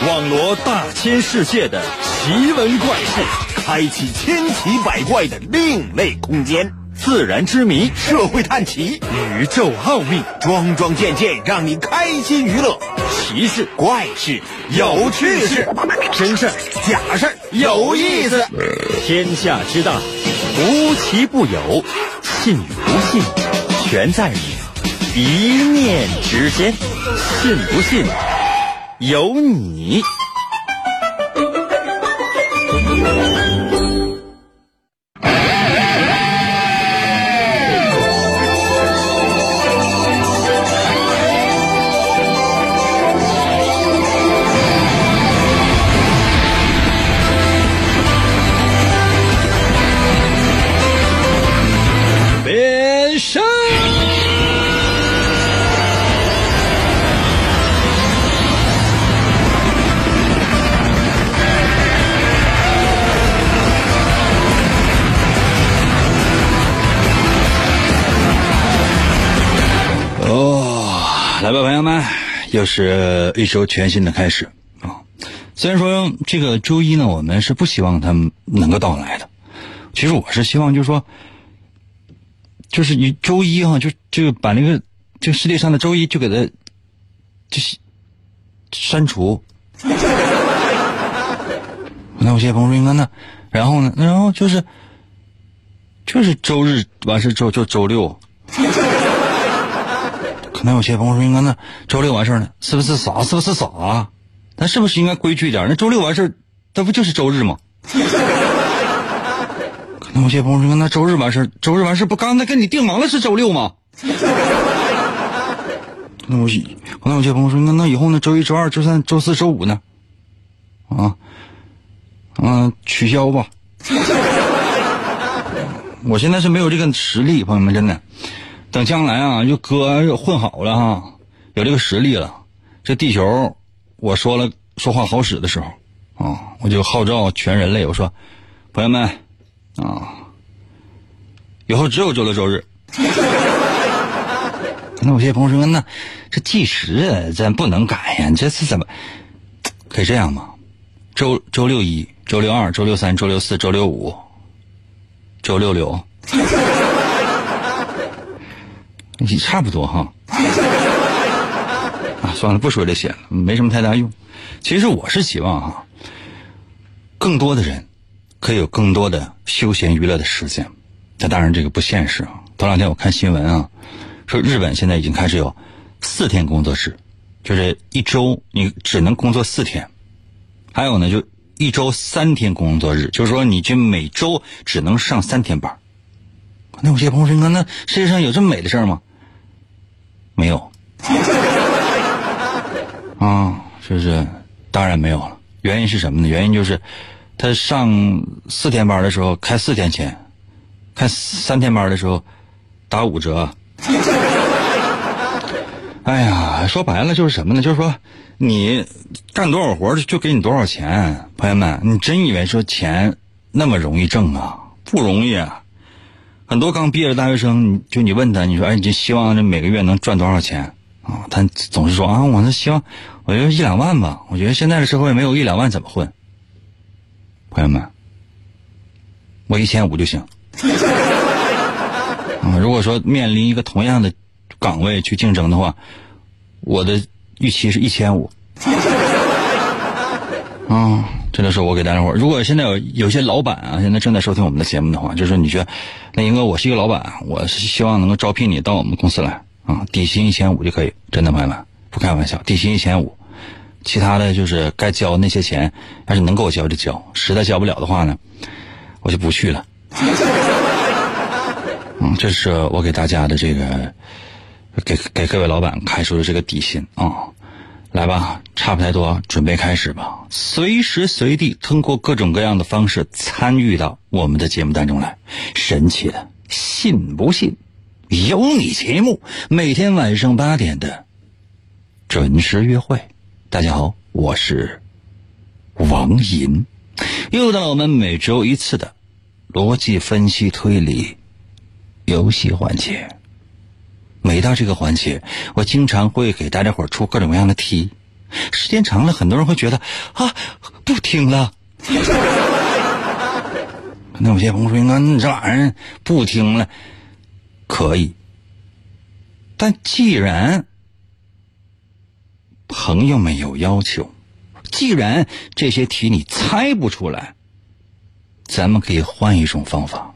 网罗大千世界的奇闻怪事，开启千奇百怪的另类空间，自然之谜， 社会探奇， 宇宙奥秘， 桩桩件件让你开心娱乐， 奇事怪事有趣事， 真事假事有意思。 天下之大，无奇不有，信与不信全在你一念之间，信不信由你。变身来吧，朋友们，又是一周全新的开始啊！虽然说这个周一呢，我们是不希望它能够到来的。其实我是希望，就是说，就是你周一哈，就把那个这个世界上的周一就给它就是删除。那有些朋友说应该呢，然后呢，然后就是周日完事之后就周六。可能有些朋友说应该呢，周六完事呢，是不是傻？那是不是应该规矩一点？那周六完事，那不就是周日吗？可能有些朋友说，那周日完事不刚才跟你定好了是周六吗？可能有些朋友说，那以后呢，周一、周二、周三、周四、周五呢？取消吧。我现在是没有这个实力，朋友们，真的。等将来啊，就哥混好了哈，有这个实力了，这地球我说话好使的时候啊，我就号召全人类，我说朋友们啊，以后只有周六周日。可能有些朋友说，那这计时咱不能改呀，这是怎么可以这样吗？周六一、周六二、周六三、周六四、周六五、周六六。也差不多哈。算了，不说这些了，没什么太大用。其实我是希望更多的人可以有更多的休闲娱乐的时间。但当然这个不现实啊。头两天我看新闻说日本现在已经开始有4天工作制，就是一周你只能工作4天。还有呢，就一周3天工作日，就是说你这每周只能上3天班。那有些朋友说，那世界上有这么美的事儿吗？没有。就是当然没有了。原因是什么呢？原因就是他上4天班的时候开4天钱，开3天班的时候打5折。哎呀，说白了就是什么呢？就是说你干多少活就给你多少钱。朋友们，你真以为说钱那么容易挣啊？不容易啊。很多刚毕业的大学生，你问他，你说，你希望这每个月能赚多少钱啊？他总是说我是希望，我觉得1-2万吧。我觉得现在的社会没有1-2万怎么混？朋友们，我1500就行。如果说面临一个同样的岗位去竞争的话，我的预期是1500。这就是我给大家伙。如果现在有些老板现在正在收听我们的节目的话，就是说你觉得那英哥我是一个老板，我是希望能够招聘你到我们公司来底薪1500就可以。真的朋友们，不开玩笑，底薪1500，其他的就是该交那些钱，要是能给我交就交，实在交不了的话呢，我就不去了。这是我给大家的这个给各位老板开出的这个底薪来吧，差不太多，准备开始吧。随时随地通过各种各样的方式参与到我们的节目当中来。神奇的信不信有你节目，每天晚上8点的准时约会。大家好，我是王银，又到了我们每周一次的逻辑分析推理游戏环节。每到这个环节，我经常会给大家伙出各种各样的题， 时间长了，很多人会觉得啊，不听了。那有些朋友说，你这玩意儿不听了，可以。但既然朋友们有要求，既然这些题你猜不出来，咱们可以换一种方法。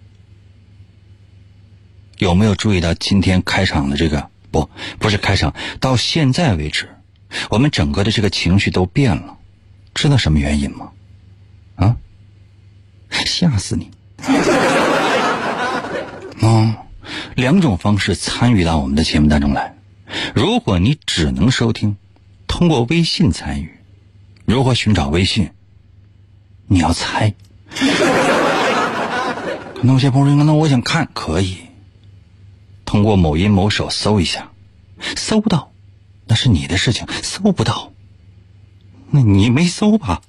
有没有注意到今天开场的这个不是开场，到现在为止我们整个的这个情绪都变了，知道什么原因吗？啊，吓死你。两种方式参与到我们的节目当中来。如果你只能收听，通过微信参与。如何寻找微信？你要猜。可能有些朋友说，那我想看，可以通过某音某手搜一下，搜到那是你的事情，搜不到那你没搜吧。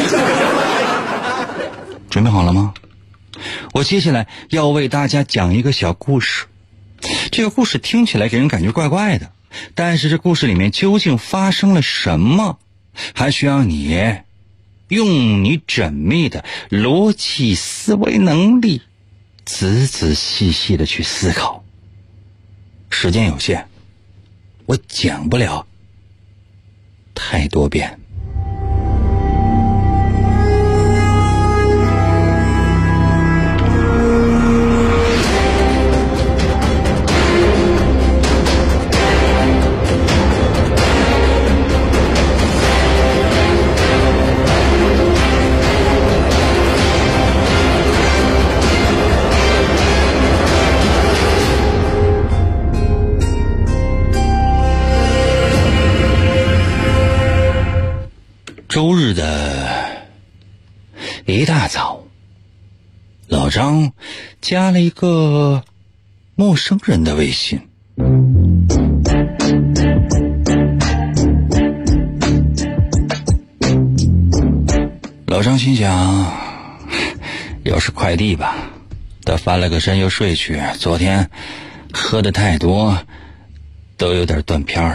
准备好了吗？我接下来要为大家讲一个小故事。这个故事听起来给人感觉怪怪的，但是这故事里面究竟发生了什么，还需要你用你缜密的逻辑思维能力仔仔细细的去思考。时间有限，我讲不了太多遍。周日的一大早，老张加了一个陌生人的微信。老张心想，又是快递吧。他翻了个身又睡去，昨天喝得太多，都有点断片了。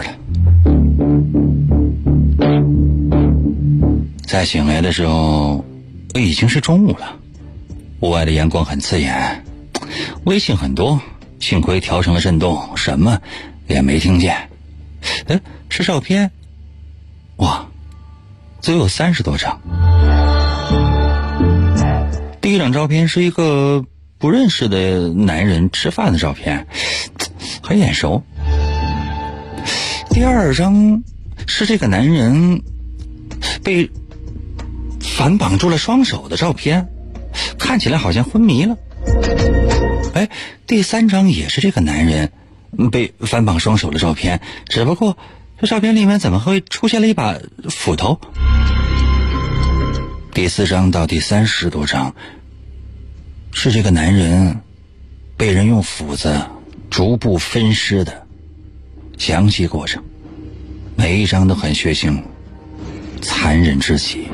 再醒来的时候已经是中午了，屋外的阳光很刺眼，微信很多，幸亏调成了震动，什么也没听见。是照片，哇，足有30多张。第一张照片是一个不认识的男人吃饭的照片，很眼熟。第二张是这个男人被反绑住了双手的照片，看起来好像昏迷了。第3张也是这个男人被反绑双手的照片，只不过这照片里面怎么会出现了一把斧头？第4张到第30多张是这个男人被人用斧子逐步分尸的详细过程，每一张都很血腥，残忍至极。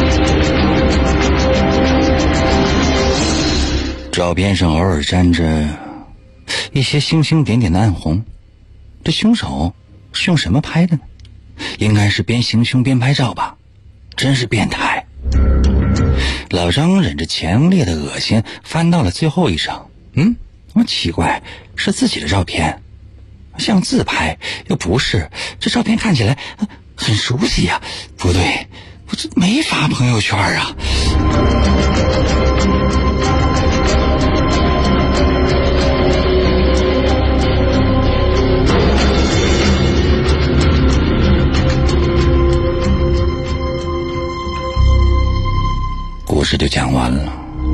照片上偶尔沾着一些星星点点的暗红，这凶手是用什么拍的呢？应该是边行凶边拍照吧，真是变态。老张忍着强烈的恶心翻到了最后一张，奇怪，是自己的照片，像自拍又不是，这照片看起来很熟悉呀，不对，我这没发朋友圈啊。故事就讲完了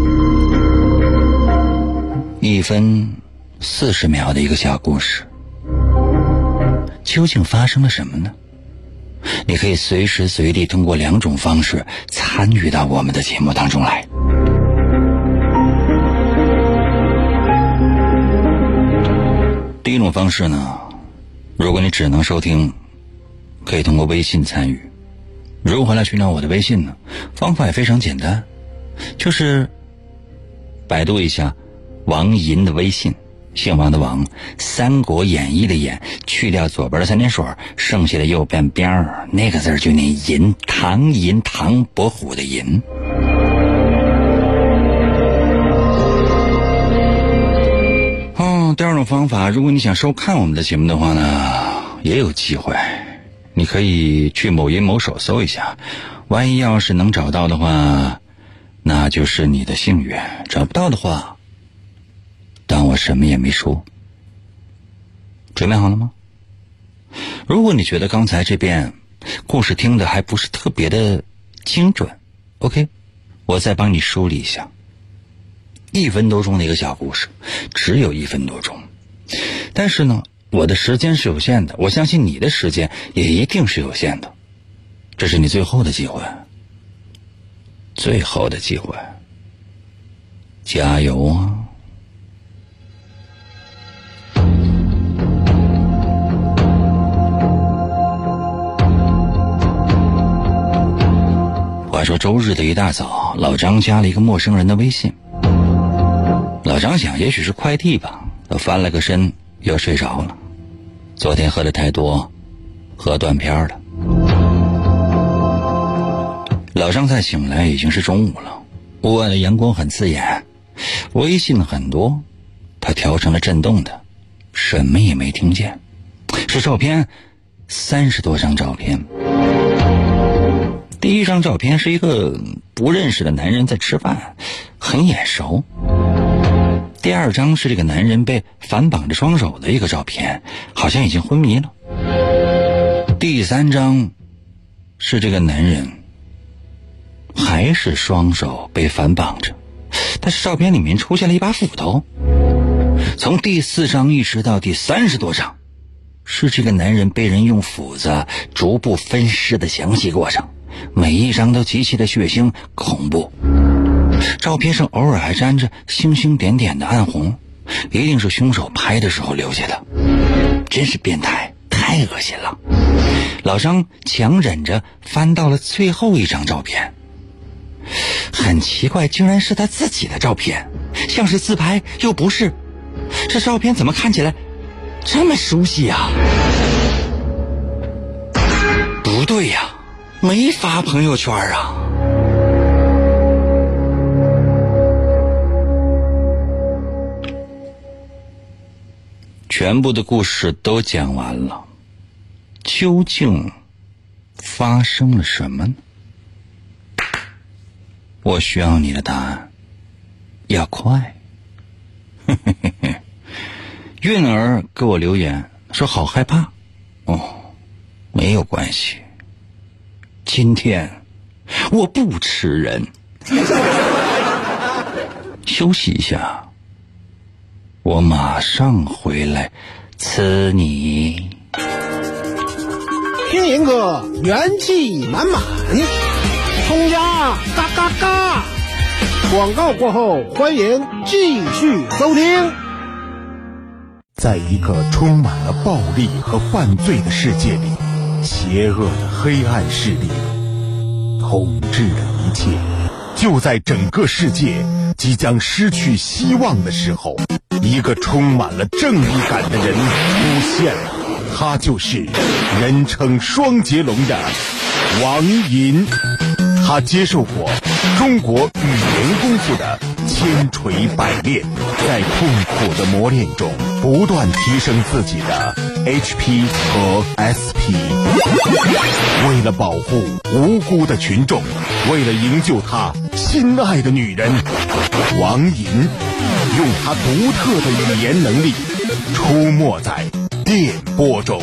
，1分40秒的一个小故事，究竟发生了什么呢？你可以随时随地通过2种方式参与到我们的节目当中来。第一种方式呢，如果你只能收听，可以通过微信参与。如何来寻找我的微信呢？方法也非常简单，就是百度一下王银的微信， 姓王的王，三国演义的演，去掉左边的三点水，剩下的右边那个字就念银，唐银，唐伯虎的银。第二种方法，如果你想收看我们的节目的话呢，也有机会，你可以去某音某手搜一下，万一要是能找到的话，那就是你的幸运，找不到的话，当我什么也没说。准备好了吗？如果你觉得刚才这遍故事听的还不是特别的精准 ，OK， 我再帮你梳理一下。1分多钟的一个小故事，只有1分多钟，但是呢，我的时间是有限的，我相信你的时间也一定是有限的，这是你最后的机会，最后的机会，加油啊！话说周日的一大早，老张加了一个陌生人的微信。老张想也许是快递吧，都翻了个身又睡着了，昨天喝的太多，喝断片了。老张再醒来已经是中午了，屋外的阳光很刺眼，微信很多，他调成了震动的，什么也没听见，是照片，30多张照片。第一张照片是一个不认识的男人在吃饭，很眼熟。第二张是这个男人被反绑着双手的一个照片，好像已经昏迷了。第三张是这个男人还是双手被反绑着，但是照片里面出现了一把斧头。从第4张一直到第30多张，是这个男人被人用斧子逐步分尸的详细过程，每一张都极其的血腥恐怖。照片上偶尔还沾着星星点点的暗红，一定是凶手拍的时候留下的，真是变态，太恶心了。老张强忍着翻到了最后一张照片，很奇怪，竟然是他自己的照片，像是自拍又不是，这照片怎么看起来这么熟悉啊？不对呀，没发朋友圈啊。全部的故事都讲完了，究竟发生了什么呢？我需要你的答案，要快。韵儿给我留言说好害怕。没有关系，今天我不吃人。休息一下，我马上回来吃你。 听银哥元气满满，葱家嘎嘎嘎。广告过后，欢迎继续收听。 在一个充满了暴力和犯罪的世界里，邪恶的黑暗势力统治着一切。就在整个世界即将失去希望的时候，一个充满了正义感的人出现了，他就是人称双截龙的王银。他接受过中国语言功夫的千锤百炼，在痛苦的磨练中不断提升自己的 HP 和 SP。 为了保护无辜的群众，为了营救他心爱的女人，王银用他独特的语言能力出没在电波中，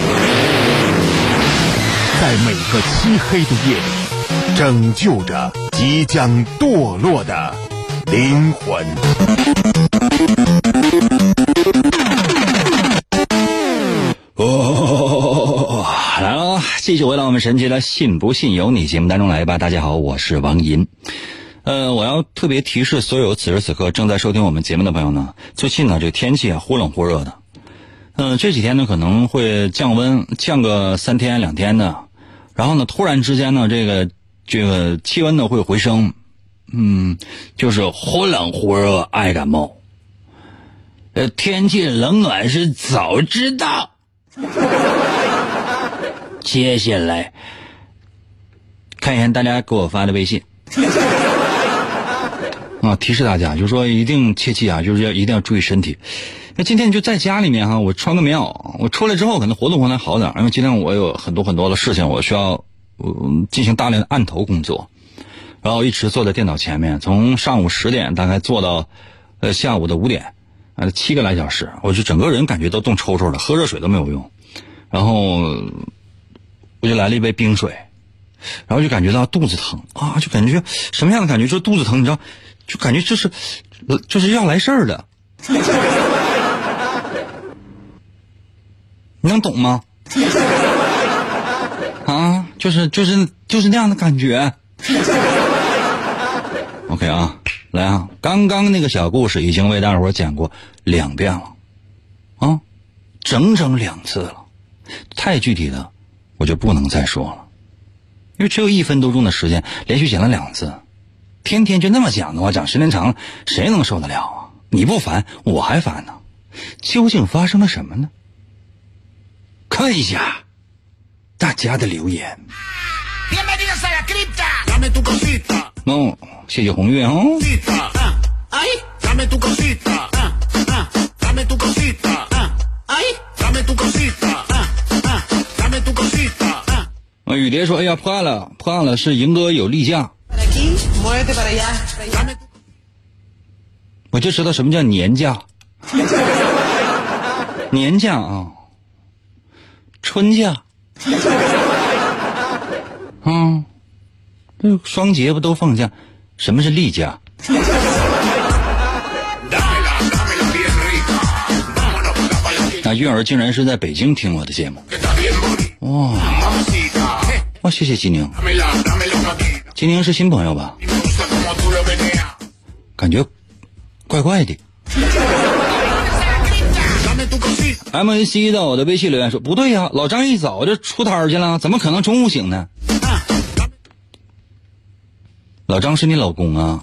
在每个漆黑的夜里拯救着即将堕落的灵魂。 来了，继续回到我们神奇的信不信由你节目当中来吧。大家好，我是王银。我要特别提示所有此时此刻正在收听我们节目的朋友呢，最近呢这个天气啊忽冷忽热的，这几天呢可能会降温，降个3天2天的，然后呢突然之间呢这个气温呢会回升，就是忽冷忽热爱感冒。 天气冷暖是早知道。接下来看一下大家给我发的微信提示大家就是说一定切记就是一定要注意身体。那今天就在家里面我穿个棉袄，我出来之后可能活动活动好点，因为今天我有很多的事情，我需要进行大量的案头工作，然后一直坐在电脑前面，从上午10点大概做到下午的5点，7个来小时，我就整个人感觉都冻抽抽的，喝热水都没有用。然后我就来了一杯冰水，然后就感觉到肚子疼就感觉什么样的感觉？就是肚子疼，你知道，就感觉就是要来事儿的。你能懂吗？就是那样的感觉。OK 来刚刚那个小故事已经为大伙讲过2遍了整整2次了，太具体的我就不能再说了，因为只有1分多钟的时间，连续讲了2次，天天就那么讲的话，讲时间长了谁能受得了啊？你不烦我还烦呢，究竟发生了什么呢？看一下大家的留言。谢谢红月雨蝶说：“哎呀，破案了，是赢哥有例假。”我就知道什么叫年假，年假春假，这双节不都放假？什么是例假？韵儿竟然是在北京听我的节目，哇，谢谢吉宁。吉宁是新朋友吧？感觉怪怪的。MAC 到我的微信留言说：“不对呀，老张一早就出摊去了，怎么可能中午醒呢？”老张是你老公啊？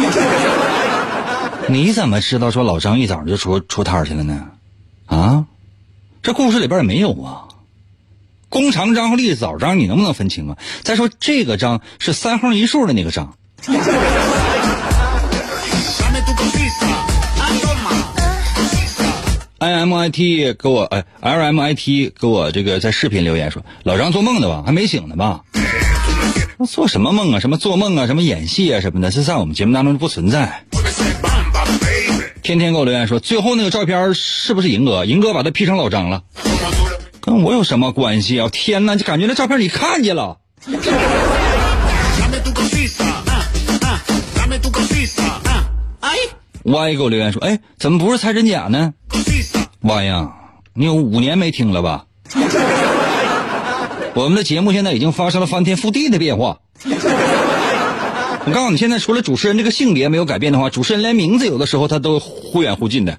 你怎么知道说老张一早就出摊去了呢？这故事里边也没有弓长张和栗子枣张你能不能分清啊？再说这个张是3横1竖的那个张。LMIT 给我这个在视频留言说：“老张做梦的吧？还没醒呢吧？做什么梦啊？什么做梦啊？什么演戏啊？什么的，这在我们节目当中不存在。”天天给我留言说：“最后那个照片是不是银哥？银哥把他 P 成老张了，跟我有什么关系啊？天哪，就感觉那照片你看见了。”Y 给我留言说：“哎，怎么不是猜真假呢？Y 呀，你有5年没听了吧？我们的节目现在已经发生了翻天覆地的变化。我告诉你，现在除了主持人这个性别没有改变的话，主持人连名字有的时候他都忽远忽近的。”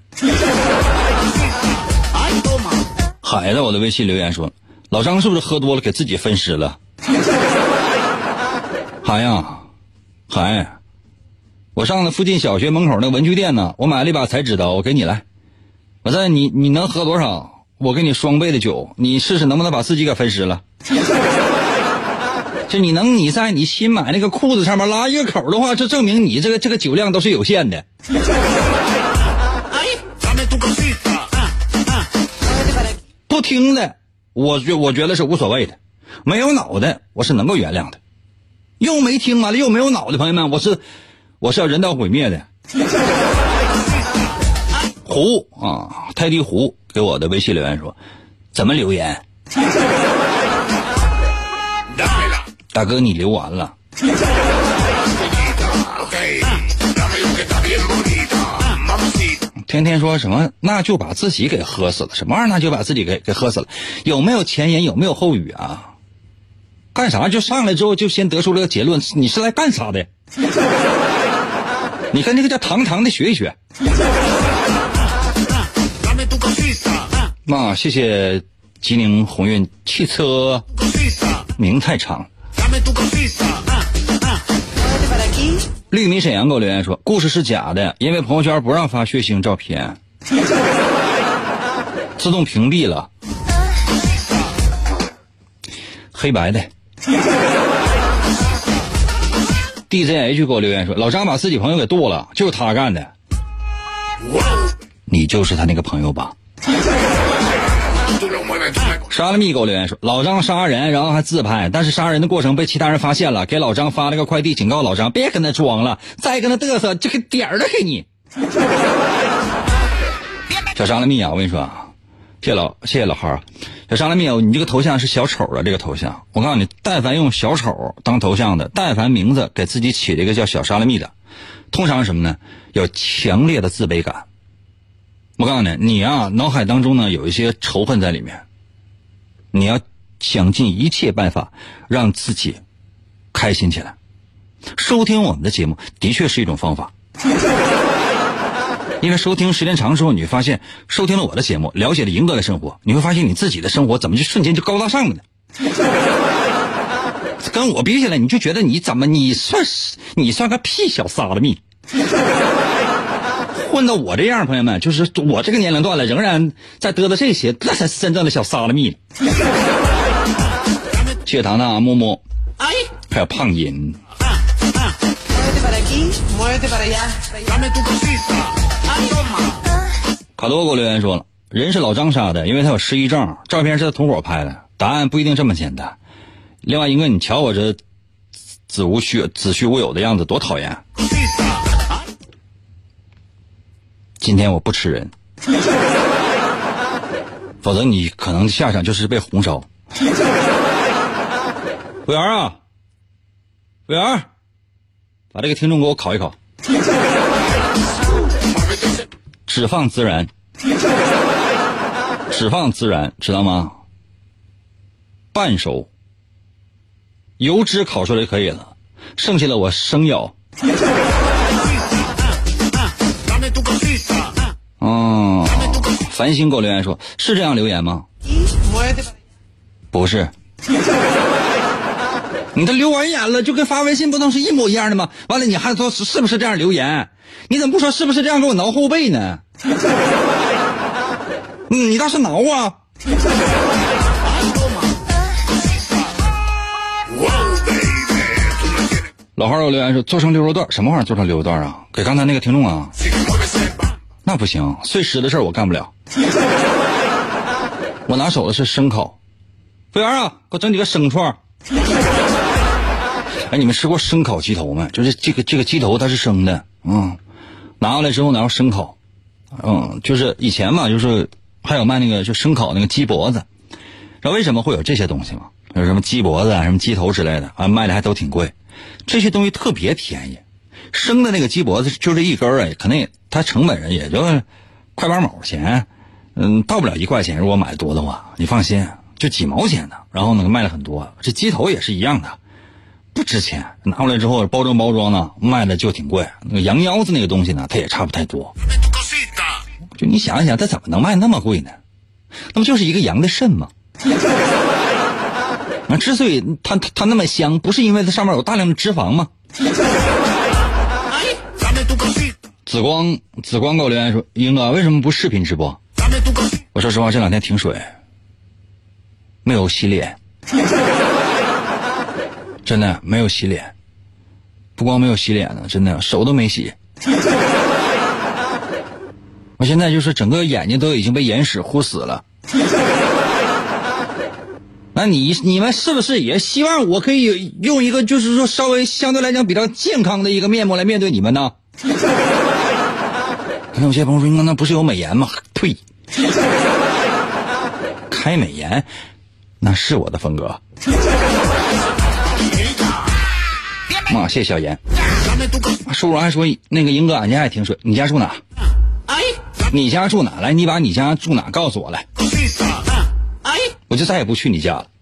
海在我的微信留言说：“老张是不是喝多了给自己分尸了？”海，我上了附近小学门口那文具店呢，我买了一把裁纸刀，我给你来。我在你能喝多少？我给你双倍的酒，你试试能不能把自己给分尸了。就你在你新买那个裤子上面拉一个口的话，这证明你这个酒量都是有限的。不听的，我觉得是无所谓的，没有脑袋我是能够原谅的。又没听完了又没有脑袋，朋友们，我是要人道毁灭的。胡泰迪胡给我的微信留言说：“怎么留言？大哥你留完了。”天天说什么那就把自己给喝死了，什么玩意儿那就把自己给喝死了？有没有前言？有没有后语啊？干啥就上来之后就先得出这个结论？你是来干啥的？你跟这个叫堂的学一学。谢谢吉宁鸿运汽车，名太长。绿米沈阳给我留言说：“故事是假的，因为朋友圈不让发血腥照片。” 自动屏蔽了。黑白的。DZH 给我留言说，老张把自己朋友给剁了，就是他干的。你就是他那个朋友吧？沙拉蜜给我留言说，老张杀人然后还自拍，但是杀人的过程被其他人发现了，给老张发了个快递，警告老张别跟他装了，再跟他嘚瑟这个点儿都给你。小沙拉蜜啊，我跟你说啊，谢谢老孩。小沙拉蜜，你这个头像是小丑的这个头像，我告诉你，但凡用小丑当头像的，但凡名字给自己起了一个叫小沙拉蜜的，通常什么呢？有强烈的自卑感。我告诉你，你啊，脑海当中呢有一些仇恨在里面，你要想尽一切办法让自己开心起来。收听我们的节目的确是一种方法。因为收听时间长之后，你会发现收听了我的节目，了解了银哥的生活，你会发现你自己的生活怎么就瞬间就高大上了呢？跟我比起来，你就觉得你算个屁小沙拉蜜。混到我这样，朋友们，就是我这个年龄段了，仍然在嘚瑟这些，那才是真正的小沙拉蜜。谢谢糖糖木木，还有胖银。卡多给我留言说了，人是老张杀的，因为他有失忆症，照片是他同伙拍的，答案不一定这么简单。另外一个，你瞧我这子虚乌有的样子多讨厌。今天我不吃人，否则你可能下场就是被红烧。服务员啊，服务员，把这个听众给我烤一烤。只放孜然，只放孜然，知道吗？半熟，油脂烤出来就可以了，剩下的我生咬。繁星给我留言说，是这样留言吗？不是。你都留完言了，就跟发微信不能是一模一样的吗？完了你还说是不是这样留言？你怎么不说是不是这样给我挠后背呢？你倒是挠啊！老号有留言说，做成溜肉段，什么玩意儿做成溜肉段啊？给刚才那个听众啊？那不行，碎尸的事我干不了。我拿手的是生烤。服务员啊，给我整几个生串。哎，你们吃过生烤鸡头吗？就是这个鸡头它是生的，拿过来之后然后生烤，就是以前嘛，就是还有卖那个就生烤那个鸡脖子。知道为什么会有这些东西吗？有什么鸡脖子啊，什么鸡头之类的啊，卖的还都挺贵。这些东西特别便宜，生的那个鸡脖子就这一根啊，可能它成本也就快8毛钱，到不了1块钱。如果买的多的话，你放心，就几毛钱的。然后呢，卖了很多。这鸡头也是一样的，不值钱，拿过来之后包装呢，卖的就挺贵。那个羊腰子那个东西呢，它也差不太多。就你想一想，它怎么能卖那么贵呢？那么就是一个羊的肾嘛。之所以它那么香，不是因为它上面有大量的脂肪吗？紫光给我留言说，英哥为什么不视频直播？我说实话，这2天停水，没有洗脸，真的没有洗脸，不光没有洗脸呢，真的手都没洗。我现在就是整个眼睛都已经被眼屎糊死了。那你们是不是也希望我可以用一个就是说稍微相对来讲比较健康的一个面目来面对你们呢？可能有些朋友说，那不是有美颜吗？呸！开美颜那是我的风格。谢谢小严。叔叔还说那个英哥俺家还停水，你家住哪？你家住哪？来，你把你家住哪告诉我来，我就再也不去你家了。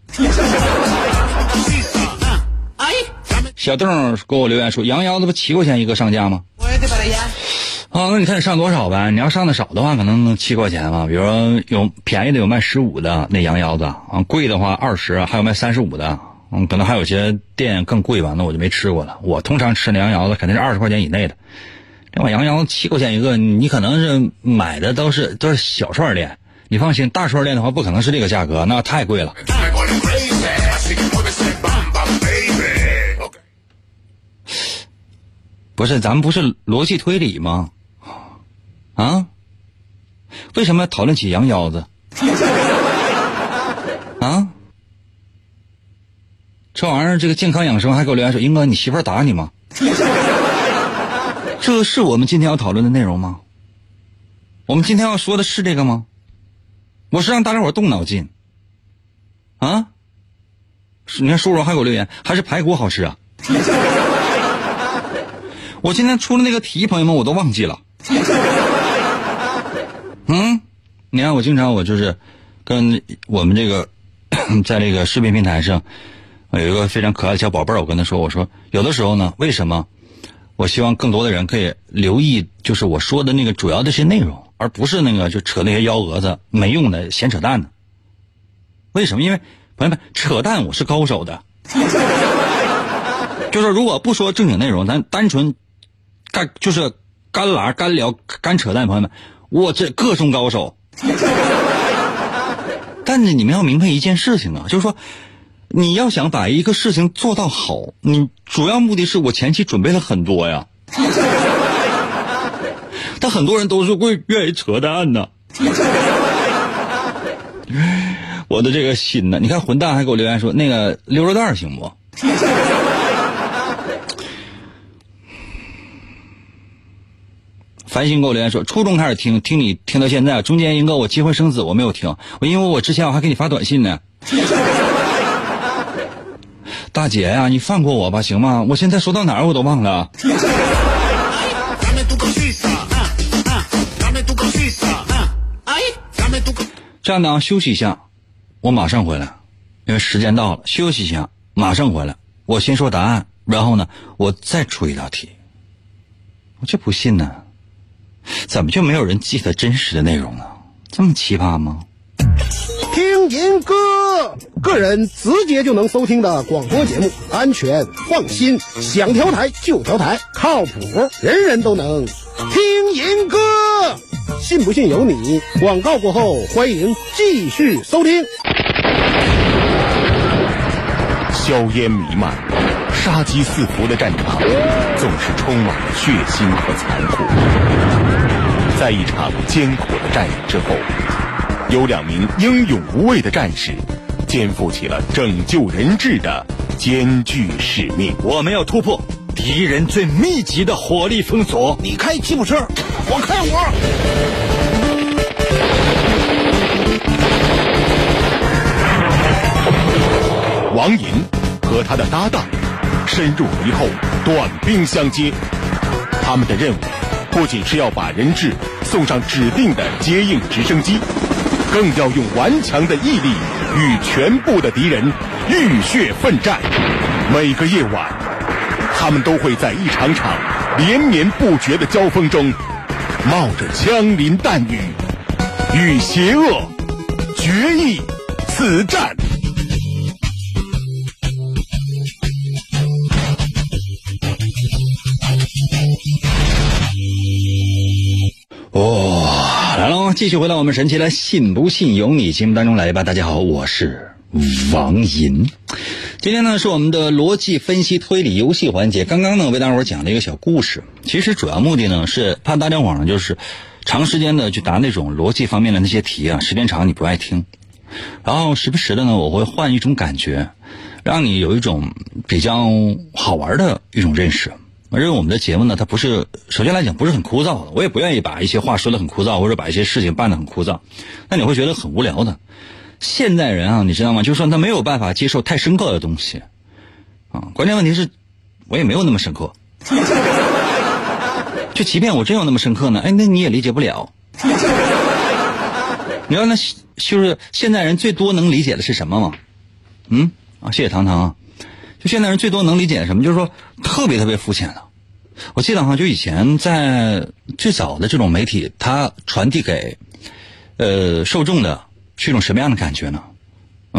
小邓给我留言说，羊腰子不7块钱一个上架吗？那你看你上多少呗？你要上的少的话，可能7块钱吧。比如说有便宜的有卖15的那羊腰子啊，贵的话20，还有卖35的。可能还有些店更贵吧，那我就没吃过了。我通常吃那羊腰子肯定是20块钱以内的。 这碗羊腰7块钱一个，你可能是买的都是小串店，你放心，大串店的话不可能是这个价格，那太贵了。不是，咱们不是逻辑推理吗？啊？为什么要讨论起羊腰子？啊？这玩意儿这个健康养生还给我留言说，英哥你媳妇儿打你吗？这是我们今天要讨论的内容吗？我们今天要说的是这个吗？我是让大家伙动脑筋啊！你看叔叔还给我留言，还是排骨好吃啊。我今天出了那个题，朋友们我都忘记了。你看我经常我就是跟我们这个在这个视频平台上有一个非常可爱的小宝贝儿，我跟他说，我说有的时候呢，为什么我希望更多的人可以留意就是我说的那个主要的些内容，而不是那个就扯那些幺蛾子没用的闲扯淡呢？为什么？因为朋友们，扯淡我是高手的。就是如果不说正经内容，咱单纯就是干拉干聊干扯淡，朋友们，我这各种高手。但是你们要明白一件事情啊，就是说你要想把一个事情做到好，你主要目的是我前期准备了很多呀。但很多人都是会愿意扯淡呢。我的这个心呢，你看混蛋还给我留言说那个溜肉蛋行不？繁星给我留言说，初中开始听你听到现在，中间英哥我结婚生子我没有听，因为我之前我还给你发短信呢。大姐呀，你放过我吧行吗？我现在说到哪儿我都忘了。这样呢，休息一下，我马上回来，因为时间到了，休息一下马上回来。我先说答案，然后呢我再出一道题。我就不信呢，怎么就没有人记得真实的内容呢？这么奇葩吗？ 听银歌，个人直接就能收听的广播节目，安全放心，想调台就调台，靠谱，人人都能听银歌。信不信由你。广告过后，欢迎继续收听。 硝烟弥漫，杀机四伏的战场总是充满了血腥和残酷。在一场艰苦的战役之后，有2名英勇无畏的战士肩负起了拯救人质的艰巨使命。 我们要突破敌人最密集的火力封锁。 你开吉普车，我开我。 王银和他的搭档深入敌后，短兵相接。他们的任务不仅是要把人质送上指定的接应直升机，更要用顽强的毅力与全部的敌人浴血奋战。每个夜晚，他们都会在一场场连绵不绝的交锋中，冒着枪林弹雨，与邪恶决一死战。 来了，继续回到我们神奇的信不信由你节目当中来吧。大家好，我是王银。今天呢是我们的逻辑分析推理游戏环节。刚刚呢为大伙儿讲了一个小故事，其实主要目的呢是怕大家伙儿就是长时间的去答那种逻辑方面的那些题啊，时间长你不爱听，然后时不时的呢我会换一种感觉，让你有一种比较好玩的一种认识。我认为我们的节目呢，它不是，首先来讲不是很枯燥的，我也不愿意把一些话说得很枯燥，或者把一些事情办得很枯燥，那你会觉得很无聊的。现代人啊，你知道吗？就是说他没有办法接受太深刻的东西啊。关键问题是，我也没有那么深刻。就即便我真有那么深刻呢，哎，那你也理解不了。你知道那就是现代人最多能理解的是什么吗？谢谢糖糖啊。就现代人最多能理解的什么，就是说特别特别肤浅的。我记得就以前在最早的这种媒体，它传递给受众的是一种什么样的感觉呢？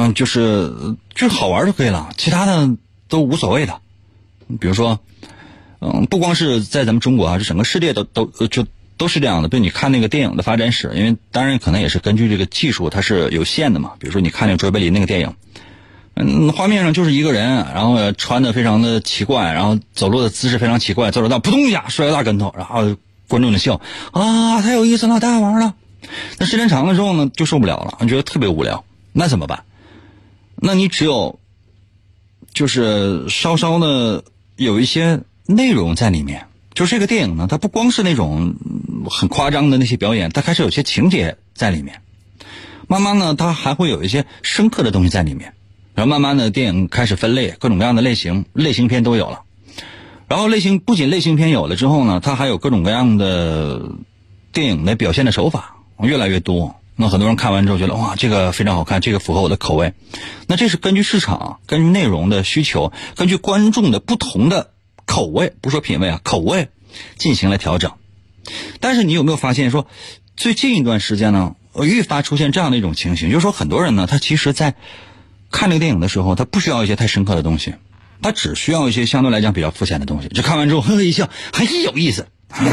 就是好玩就可以了，其他的都无所谓的。比如说不光是在咱们中国啊，这整个世界都是这样的。对，你看那个电影的发展史，因为当然可能也是根据这个技术它是有限的嘛。比如说你看那个卓别林那个电影，画面上就是一个人，然后穿的非常的奇怪，然后走路的姿势非常奇怪，走着道扑通一下摔个大跟头，然后观众就笑啊，太有意思了，太好玩了。那时间长了之后呢，就受不了了，觉得特别无聊。那怎么办？那你只有就是稍稍的有一些内容在里面。就是这个电影呢，它不光是那种很夸张的那些表演，它开始有些情节在里面。慢慢呢，它还会有一些深刻的东西在里面。然后慢慢的，电影开始分类，各种各样的类型片都有了。然后不仅类型片有了之后呢，它还有各种各样的电影的表现的手法越来越多。那很多人看完之后觉得哇，这个非常好看，这个符合我的口味。那这是根据市场、根据内容的需求、根据观众的不同的口味，不说品味啊，口味进行了调整。但是你有没有发现说，最近一段时间呢，愈发出现这样的一种情形，就是说很多人呢，他其实在看这个电影的时候，他不需要一些太深刻的东西，他只需要一些相对来讲比较肤浅的东西，就看完之后呵呵一笑，还有意思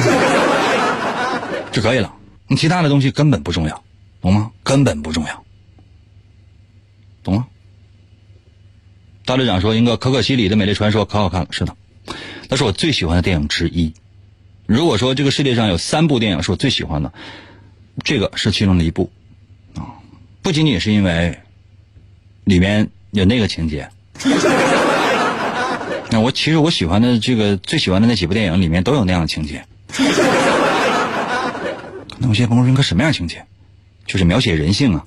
就可以了。其他的东西根本不重要，懂吗？根本不重要，懂吗？大队长说一个可可西里的美丽传说可好看了，是的，那是我最喜欢的电影之一。如果说这个世界上有3部电影是我最喜欢的，这个是其中的一部不仅仅是因为里面有那个情节那其实我喜欢的这个最喜欢的那几部电影里面都有那样的情节。那有些朋友说应该什么样的情节？就是描写人性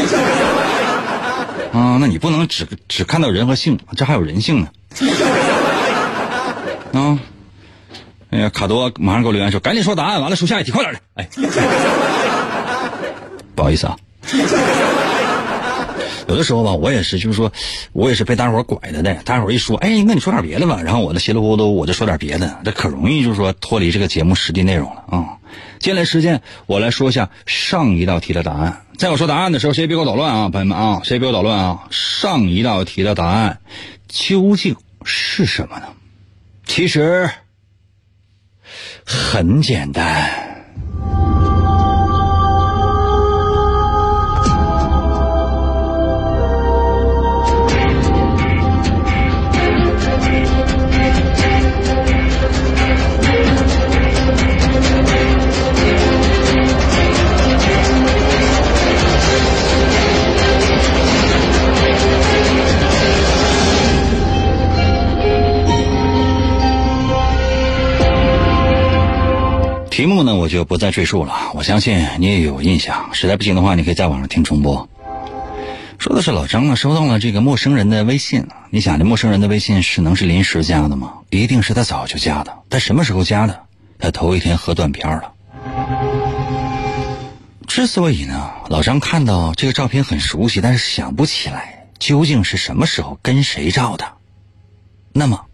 那你不能只看到人和性，这还有人性呢哎呀，卡多马上给我留言说赶紧说答案，完了说下一题，快点的。哎，不好意思啊，有的时候吧，我也是就是说我也是被大伙拐的，大伙一说哎，那你说点别的吧，然后我的稀里糊涂我就说点别的，这可容易就是说脱离这个节目实际内容了接下来时间我来说一下上一道题的答案。在我说答案的时候，谁也别给我捣乱啊，朋友们谁也别给我捣乱啊。上一道题的答案究竟是什么呢？其实很简单。题目呢我就不再赘述了，我相信你也有印象，实在不行的话你可以在网上听重播。说的是老张收到了这个陌生人的微信，你想这陌生人的微信是临时加的吗？一定是他早就加的，他什么时候加的？他头一天喝断片了。之所以呢老张看到这个照片很熟悉，但是想不起来究竟是什么时候跟谁照的，那么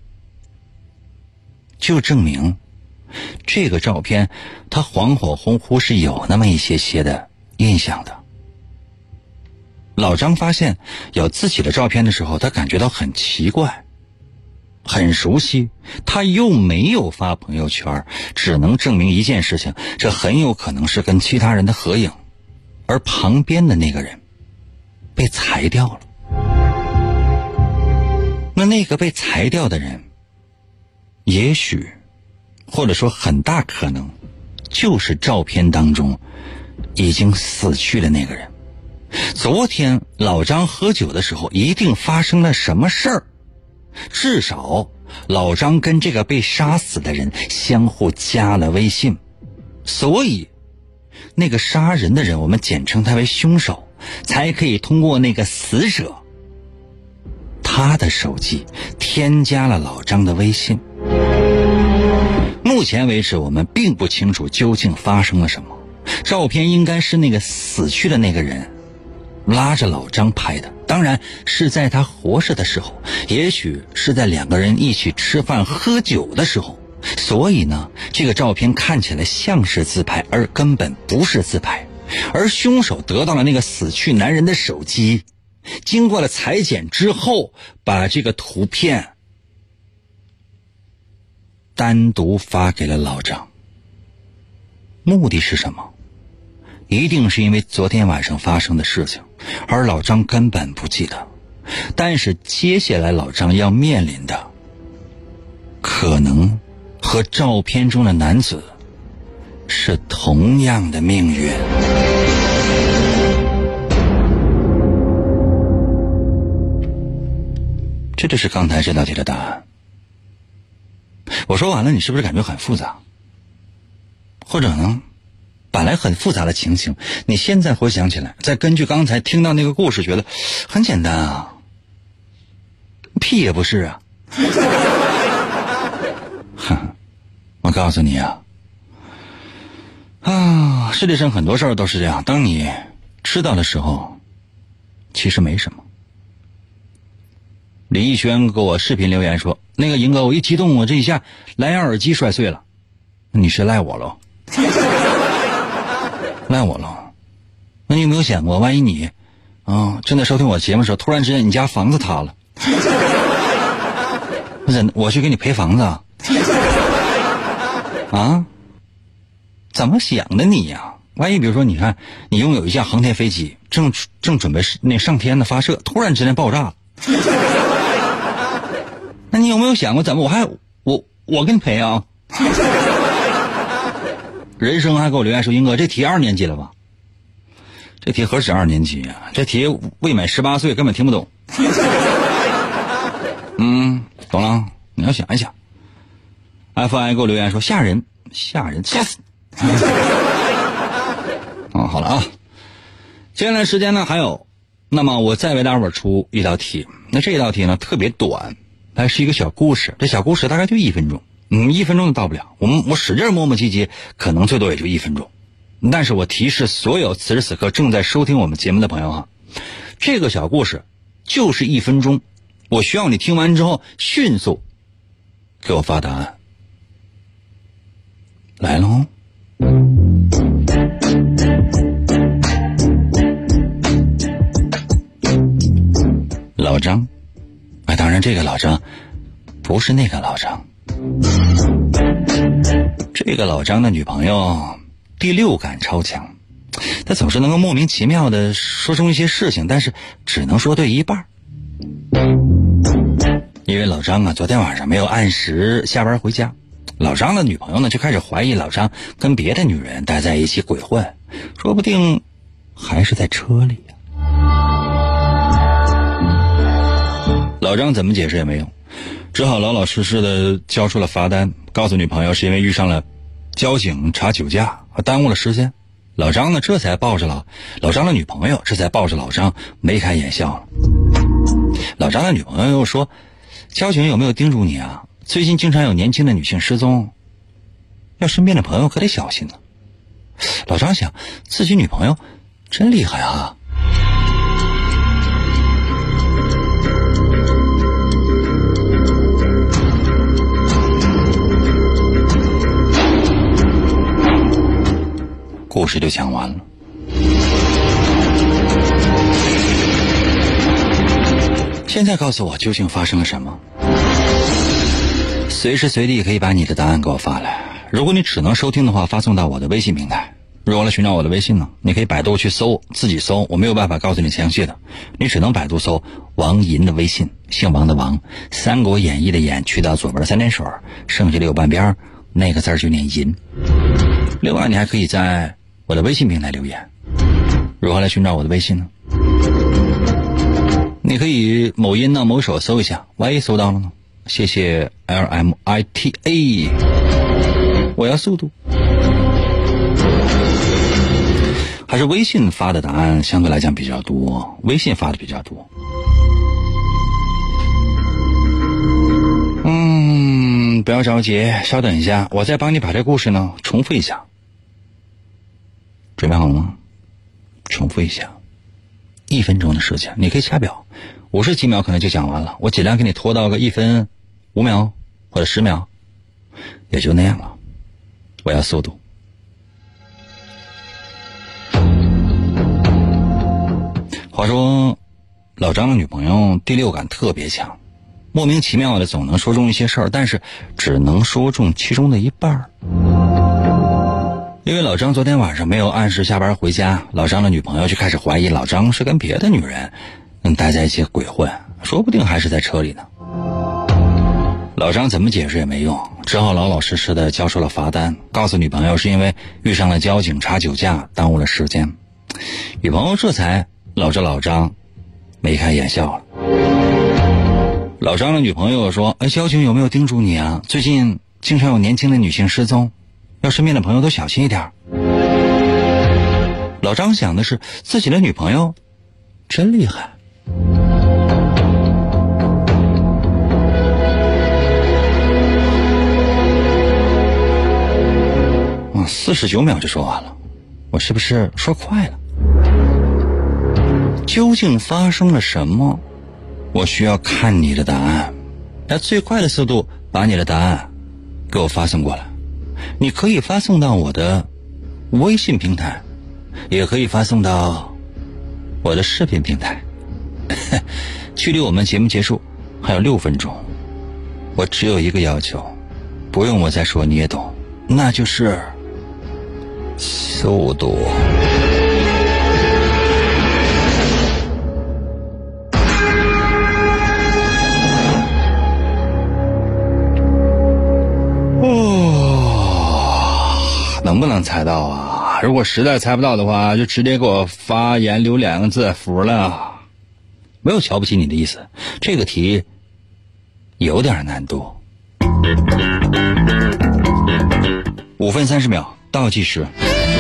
就证明这个照片他恍恍惚惚是有那么一些的印象的。老张发现有自己的照片的时候，他感觉到很奇怪，很熟悉，他又没有发朋友圈，只能证明一件事情，这很有可能是跟其他人的合影，而旁边的那个人被裁掉了。那个被裁掉的人也许或者说很大可能就是照片当中已经死去的那个人。昨天老张喝酒的时候一定发生了什么事儿，至少老张跟这个被杀死的人相互加了微信，所以那个杀人的人我们简称他为凶手，才可以通过那个死者他的手机添加了老张的微信。目前为止我们并不清楚究竟发生了什么，照片应该是那个死去的那个人拉着老张拍的，当然是在他活着的时候，也许是在两个人一起吃饭喝酒的时候，所以呢这个照片看起来像是自拍，而根本不是自拍。而凶手得到了那个死去男人的手机，经过了裁剪之后，把这个图片单独发给了老张。目的是什么？一定是因为昨天晚上发生的事情，而老张根本不记得。但是接下来老张要面临的，可能和照片中的男子是同样的命运。这就是刚才这道题的答案。我说完了，你是不是感觉很复杂？或者呢，本来很复杂的情形，你现在回想起来，再根据刚才听到那个故事，觉得很简单啊，屁也不是啊。我告诉你啊，世界上很多事儿都是这样，当你知道的时候，其实没什么。李逸轩给我视频留言说，那个赢哥，我一激动，我这一下蓝牙耳机摔碎了。你是赖我了。赖我了。那你有没有想过，万一你正在收听我节目的时候，突然之间你家房子塌了，我去给你赔房子啊？怎么想的你呀？万一比如说，你看你拥有一架航天飞机，正准备那上天的发射，突然之间爆炸了，那你有没有想过，怎么我给你赔啊？人生还给我留言说，英哥，这题2年级了吧？这题何止2年级啊？这题未满18岁根本听不懂。懂了，你要想一想。FI 给我留言说，吓人，吓死。好了啊，接下来时间呢还有，那么我再为大伙出一道题。那这道题呢特别短，它是一个小故事，这小故事大概就1分钟，1分钟都到不了。我使劲磨磨唧唧，可能最多也就1分钟。但是我提示所有此时此刻正在收听我们节目的朋友哈，这个小故事就是1分钟，我需要你听完之后迅速给我发答案。来喽。老张，当然这个老张不是那个老张，这个老张的女朋友第六感超强，她总是能够莫名其妙的说出一些事情，但是只能说对一半。因为老张昨天晚上没有按时下班回家，老张的女朋友呢就开始怀疑老张跟别的女人待在一起鬼混，说不定还是在车里呀。老张怎么解释也没用，只好老老实实的交出了罚单，告诉女朋友是因为遇上了交警查酒驾，耽误了时间。老张呢这才抱着老张的女朋友这才抱着老张眉开眼笑了。老张的女朋友又说，交警有没有叮嘱你啊？最近经常有年轻的女性失踪，要身边的朋友可得小心呢。老张想，自己女朋友真厉害啊。故事就讲完了。现在告诉我究竟发生了什么？随时随地可以把你的答案给我发来。如果你只能收听的话，发送到我的微信平台。如果来寻找我的微信呢，你可以百度去搜，自己搜，我没有办法告诉你详细的，你只能百度搜王银的微信，姓王的王，三国演义的演去到左边3点水，剩下的右半边那个字就念银。另外你还可以在我的微信平台留言。如何来寻找我的微信呢？你可以某音呢某手搜一下，万一搜到了呢，谢谢 LMITA， 我要速度。还是微信发的答案相对来讲比较多，微信发的比较多。不要着急，稍等一下，我再帮你把这故事呢重复一下。准备好了吗？重复一下，1分钟的时间，你可以掐表，50几秒可能就讲完了，我尽量给你拖到个1分5秒或者10秒，也就那样了。我要速度。话说，老张的女朋友第六感特别强， 莫名其妙的总能说中一些事儿，但是只能说中其中的一半。因为老张昨天晚上没有按时下班回家，老张的女朋友就开始怀疑老张是跟别的女人待在一起鬼混，说不定还是在车里呢。老张怎么解释也没用，只好老老实实的交出了罚单，告诉女朋友是因为遇上了交警查酒驾，耽误了时间。女朋友这才搂着老张眉开眼笑了。老张的女朋友说，交警有没有叮嘱你啊？最近经常有年轻的女性失踪，要身边的朋友都小心一点。老张想的是自己的女朋友真厉害。49秒就说完了，我是不是说快了？究竟发生了什么？我需要看你的答案，要最快的速度把你的答案给我发送过来。你可以发送到我的微信平台，也可以发送到我的视频平台。距离我们节目结束还有6分钟，我只有一个要求，不用我再说你也懂，那就是速度。能不能猜到啊？如果实在猜不到的话，就直接给我发言留2个字，服了。没有瞧不起你的意思，这个题有点难度。5分30秒倒计时。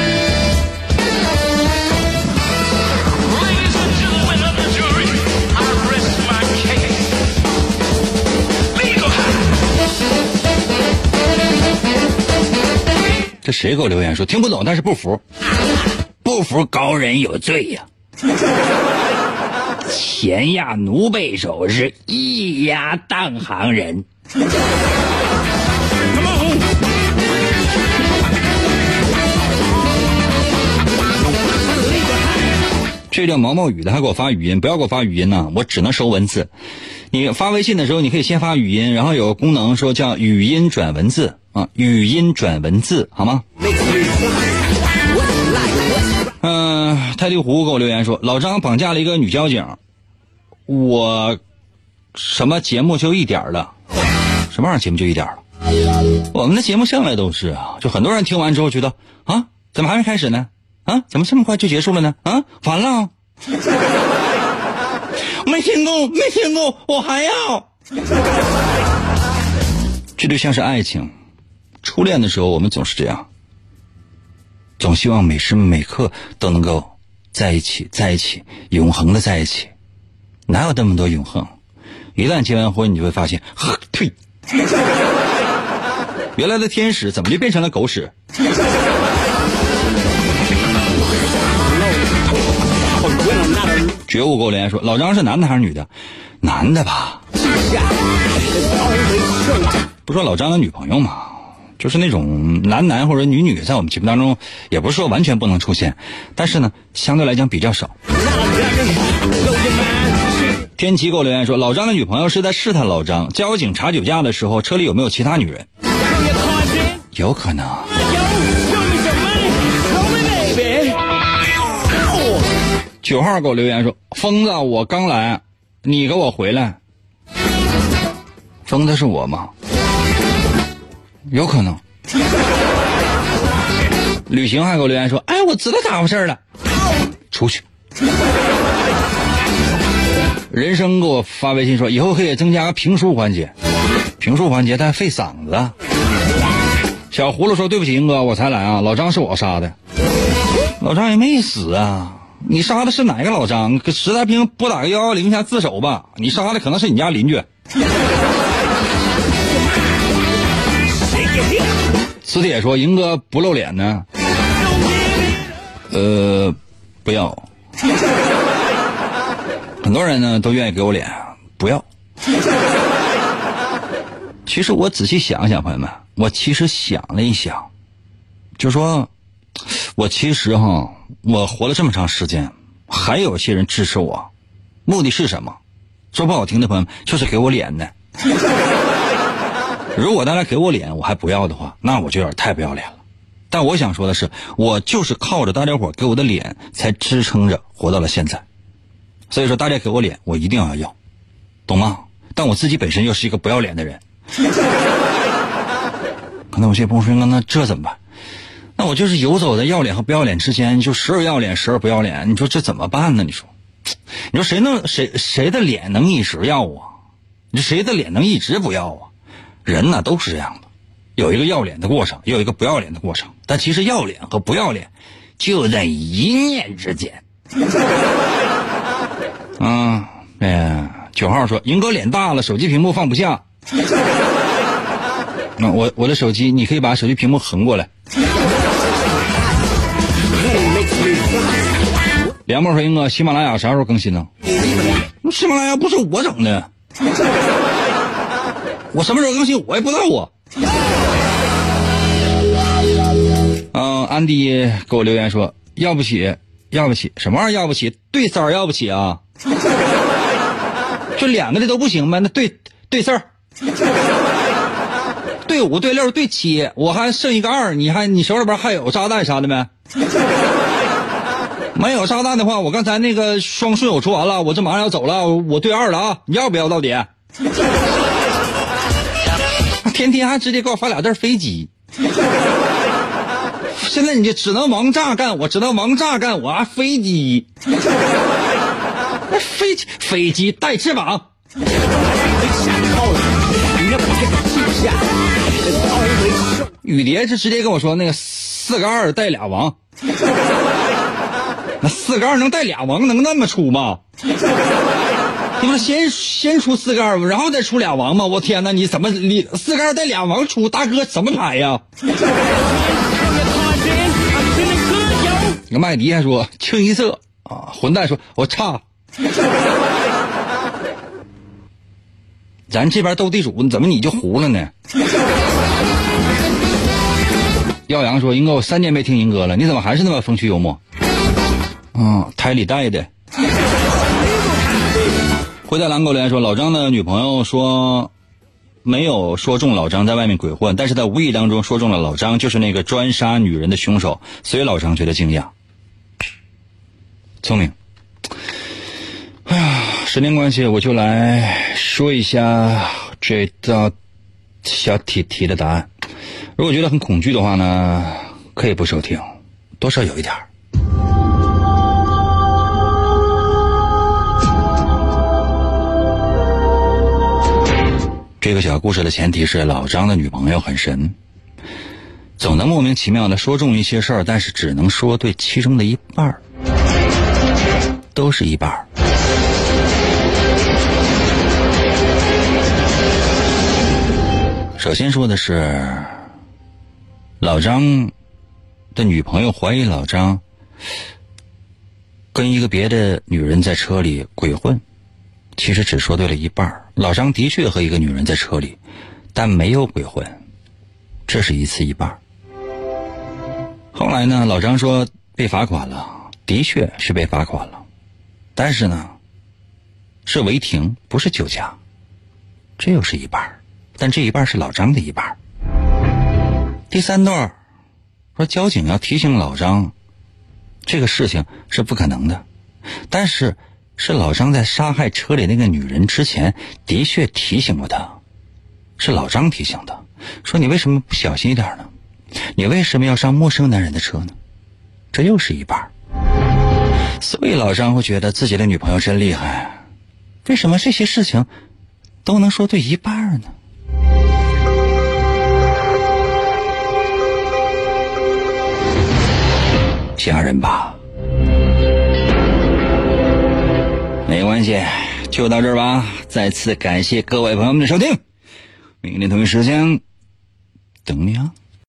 这谁给我留言说听不懂但是不服？不服高人有罪呀！前压奴背手是一压当行人。这叫毛毛雨的还给我发语音，不要给我发语音呢，我只能收文字。你发微信的时候你可以先发语音，然后有个功能说叫语音转文字啊，语音转文字好吗？泰迪湖给我留言说老张绑架了一个女交警，我什么节目就一点了？什么玩意儿节目就一点了？我们的节目向来都是啊，就很多人听完之后觉得啊，怎么还没开始呢？啊，怎么这么快就结束了呢？啊，完了，没听够，我还要。这就像是爱情，初恋的时候我们总是这样，总希望每时每刻都能够在一起，永恒的在一起。哪有那么多永恒？一旦结完婚，你就会发现，呸！原来的天使怎么就变成了狗屎？觉悟给我留言说，老张是男的还是女的？男的吧。不说老张的女朋友嘛，就是那种男或者女，在我们节目当中也不是说完全不能出现，但是呢相对来讲比较少。天琪给我留言说，老张的女朋友是在试探老张，交警查酒驾的时候车里有没有其他女人？有可能。9号给我留言说，疯子我刚来，你给我回来。疯子是我吗？有可能。旅行还给我留言说，哎，我知道咋回事了，出去。人生给我发微信说，以后可以增加个评书环节，评书环节太费嗓子。小葫芦说，对不起英哥，我才来啊，老张是我杀的。老张也没死啊，你杀的是哪个老张？实在不行拨打个110下自首吧，你杀的可能是你家邻居。磁铁说，英哥不露脸呢？不要。很多人呢都愿意给我脸，不要。其实我仔细想想，朋友们，我其实想了一想，就说我其实我活了这么长时间，还有些人支持我，目的是什么？说不好听的，朋友们，就是给我脸的。 如果大家给我脸我还不要的话，那我就有点太不要脸了。但我想说的是，我就是靠着大家伙给我的脸才支撑着活到了现在。所以说大家给我脸我一定要，懂吗？但我自己本身又是一个不要脸的人。可能有些朋友说，那这怎么办？那我就是游走在要脸和不要脸之间，就时而要脸时而不要脸，你说这怎么办呢？你说谁的脸能一直要啊？你说谁的脸能一直不要啊？人呢都是这样的，有一个要脸的过程，也有一个不要脸的过程，但其实要脸和不要脸就在一念之间。9号说，英哥脸大了，手机屏幕放不下。那我的手机，你可以把手机屏幕横过来。梁墨说，英哥，喜马拉雅啥时候更新呢？喜马拉雅不是我整的，我什么时候更新我也不知道啊。安迪给我留言说，要不起，什么玩意儿要不起？对丝儿要不起啊？就两个的都不行呗？那对丝儿，对5对6对7，我还剩一个2，你手里边还有炸弹啥的没？没有炸弹的话，我刚才那个双顺我出完了，我这马上要走了，我对2了啊，你要不要到底？天天还直接给我发俩字飞机。现在你就只能王炸干我，啊，飞机。飞机带翅膀。雨蝶是直接跟我说那个4个2带俩王。那4个2能带俩王能那么出吗？你不是先出4个2然后再出俩王吗？我天哪，你怎么4个2带俩王出？大哥怎么排呀？那个麦迪还说清一色啊，混蛋说我差。咱这边斗地主怎么你就糊了呢？耀阳说，英哥我3年没听英哥了，你怎么还是那么风趣幽默？胎里带的。灰太狼狗留言说，老张的女朋友说没有说中老张在外面鬼混，但是在无意当中说中了老张就是那个专杀女人的凶手，所以老张觉得惊讶。聪明。哎呀，时间关系我就来说一下这道小题的答案。如果觉得很恐惧的话呢，可以不收听，多少有一点。这个小故事的前提是老张的女朋友很神，总能莫名其妙的说中一些事儿，但是只能说对其中的一半，都是一半。首先说的是老张的女朋友怀疑老张跟一个别的女人在车里鬼混，其实只说对了一半。老张的确和一个女人在车里，但没有鬼混，这是一次一半。后来呢，老张说被罚款了，的确是被罚款了，但是呢是违停不是酒驾，这又是一半，但这一半是老张的一半。第三段说交警要提醒老张这个事情是不可能的，但是老张在杀害车里那个女人之前的确提醒过他，是老张提醒的，说你为什么不小心一点呢？你为什么要上陌生男人的车呢？这又是一半。所以老张会觉得自己的女朋友真厉害，为什么这些事情都能说对一半呢？吓人吧？没关系，就到这儿吧。再次感谢各位朋友们的收听，明天同一时间等你啊。